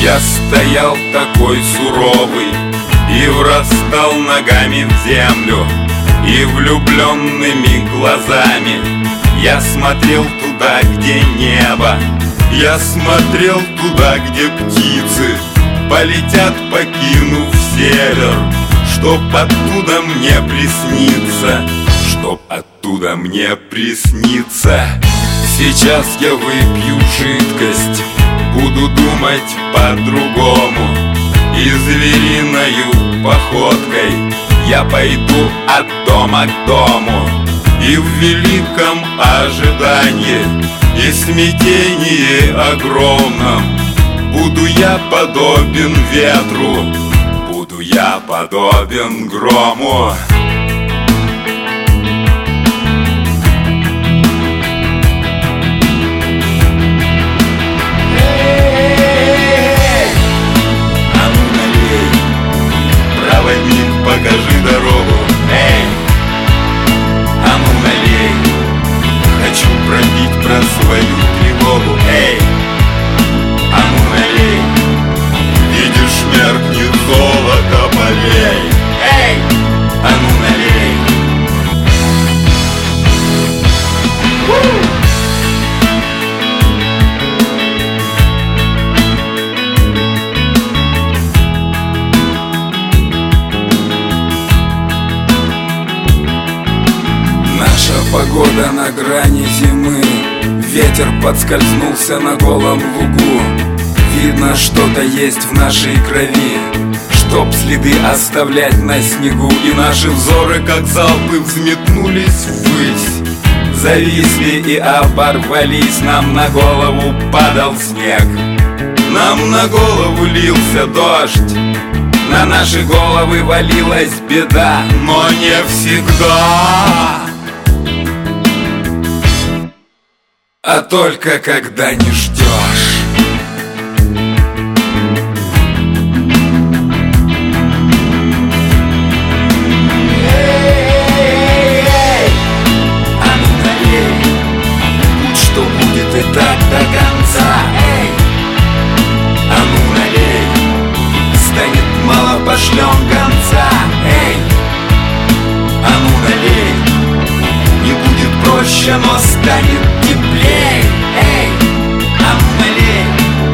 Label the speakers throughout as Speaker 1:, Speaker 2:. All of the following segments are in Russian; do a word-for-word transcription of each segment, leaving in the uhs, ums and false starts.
Speaker 1: Я стоял такой суровый и врастал ногами в землю, и влюбленными глазами я смотрел туда, где небо. Я смотрел туда, где птицы полетят, покинув север, чтоб оттуда мне присниться, чтоб оттуда мне присниться. Сейчас я выпью жидкость, буду думать по-другому, и звериною походкой я пойду от дома к дому. И в великом ожидании и смятении огромном буду я подобен ветру, буду я подобен грому. Покажи дорогу, эй, а ну налей. Хочу пробить про свою тревогу, эй, а ну налей. Видишь, меркнет золото полей, эй, а ну налей.
Speaker 2: Погода на грани зимы, ветер подскользнулся на голом лугу. Видно, что-то есть в нашей крови, чтоб следы оставлять на снегу. И наши взоры, как залпы, взметнулись ввысь, зависли и оборвались. Нам на голову падал снег, нам на голову лился дождь, на наши головы валилась беда, но не всегда, а только когда не ждешь.
Speaker 1: Эй, а ну налей, будь что будет и так до конца. Эй, а ну налей, станет мало, пошлем конца. Эй, а ну налей, не будет проще, но станет теплей. Эй, а ну налей.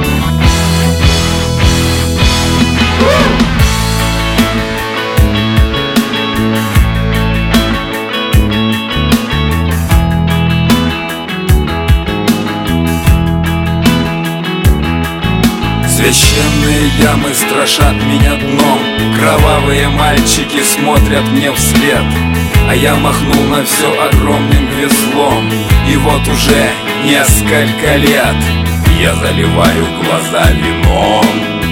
Speaker 2: Священные ямы страшат меня дном, кровавые мальчики смотрят мне вслед, а я махнул на все огромным веслом. И вот уже несколько лет я заливаю глаза вином.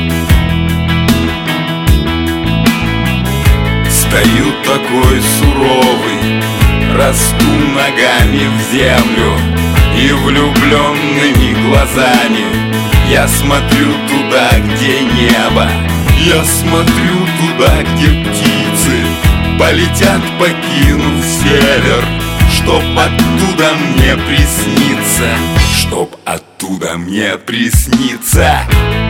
Speaker 1: Стою такой суровый, расту ногами в землю, и влюбленными глазами я смотрю туда, где небо. Я смотрю туда, где птицы полетят, покинув север, чтоб оттуда мне присниться, чтоб оттуда мне присниться.